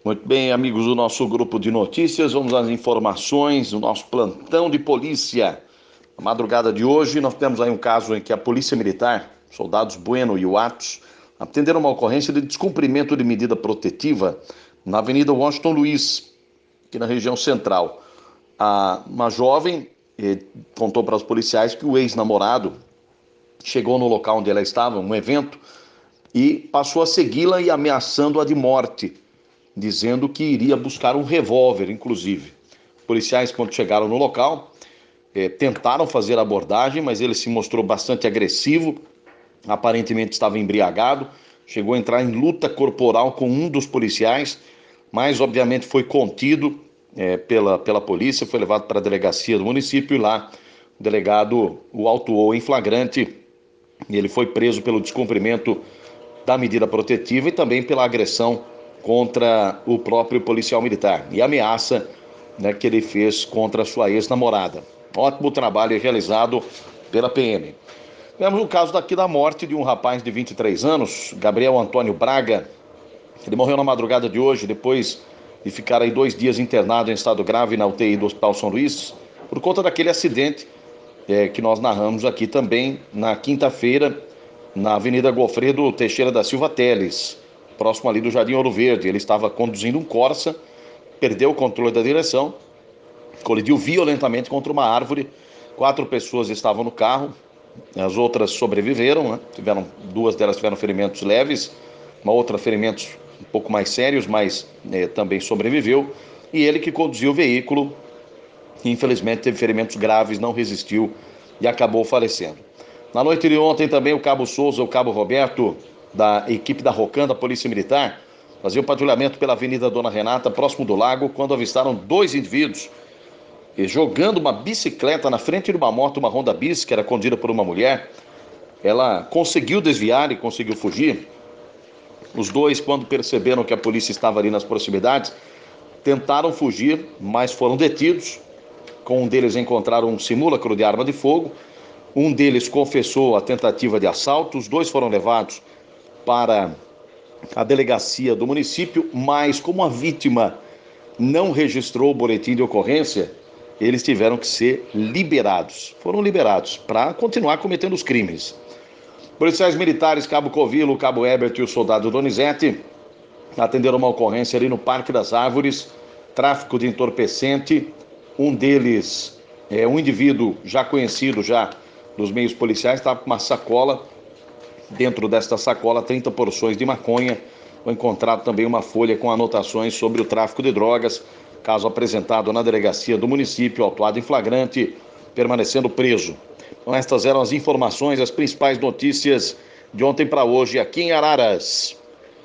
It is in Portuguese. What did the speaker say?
Muito bem, amigos do nosso grupo de notícias, vamos às informações do nosso plantão de polícia. Na madrugada de hoje, nós temos aí um caso em que a Polícia Militar, soldados Bueno e Atos, atenderam uma ocorrência de descumprimento de medida protetiva na Avenida Washington Luiz, aqui na região central. Uma jovem contou para os policiais que o ex-namorado chegou no local onde ela estava, um evento, e passou a segui-la e ameaçando-a de morte, dizendo que iria buscar um revólver, inclusive. Policiais, quando chegaram no local, tentaram fazer a abordagem, mas ele se mostrou bastante agressivo, aparentemente estava embriagado, chegou a entrar em luta corporal com um dos policiais, mas obviamente foi contido pela polícia, foi levado para a delegacia do município e lá o delegado o autuou em flagrante e ele foi preso pelo descumprimento da medida protetiva e também pela agressão contra o próprio policial militar e ameaça, que ele fez contra a sua ex-namorada. Ótimo trabalho realizado pela PM. Temos o caso daqui da morte de um rapaz de 23 anos, Gabriel Antônio Braga. Ele morreu na madrugada de hoje, depois de ficar aí 2 dias internado em estado grave na UTI do Hospital São Luís, por conta daquele acidente que nós narramos aqui também na quinta-feira, na Avenida Gofredo Teixeira da Silva Teles, próximo ali do Jardim Ouro Verde. Ele estava conduzindo um Corsa, perdeu o controle da direção, colidiu violentamente contra uma árvore. 4 pessoas estavam no carro, as outras sobreviveram, né? 2 delas tiveram ferimentos leves, uma outra ferimentos um pouco mais sérios, mas também sobreviveu. E ele que conduziu o veículo, infelizmente teve ferimentos graves, não resistiu e acabou falecendo. Na noite de ontem também o Cabo Souza, o Cabo Roberto, da equipe da Rocan, da Polícia Militar, faziam patrulhamento pela Avenida Dona Renata, próximo do lago, quando avistaram 2 indivíduos jogando uma bicicleta na frente de uma moto, uma Honda Bis, que era conduzida por uma mulher. Ela conseguiu desviar e conseguiu fugir. Os 2, quando perceberam que a polícia estava ali nas proximidades, tentaram fugir, mas foram detidos. Com um deles encontraram um simulacro de arma de fogo. Um deles confessou a tentativa de assalto. Os 2 foram levados para a delegacia do município, mas como a vítima não registrou o boletim de ocorrência, eles tiveram que ser liberados. Foram liberados para continuar cometendo os crimes. Policiais militares, Cabo Covilo, Cabo Herbert e o soldado Donizete atenderam uma ocorrência ali no Parque das Árvores, tráfico de entorpecente. Um deles um indivíduo já conhecido já dos meios policiais, estava com uma sacola. Dentro desta sacola, 30 porções de maconha. Foi encontrado também uma folha com anotações sobre o tráfico de drogas. Caso apresentado na delegacia do município, autuado em flagrante, permanecendo preso. Então, estas eram as informações, as principais notícias de ontem para hoje aqui em Araras.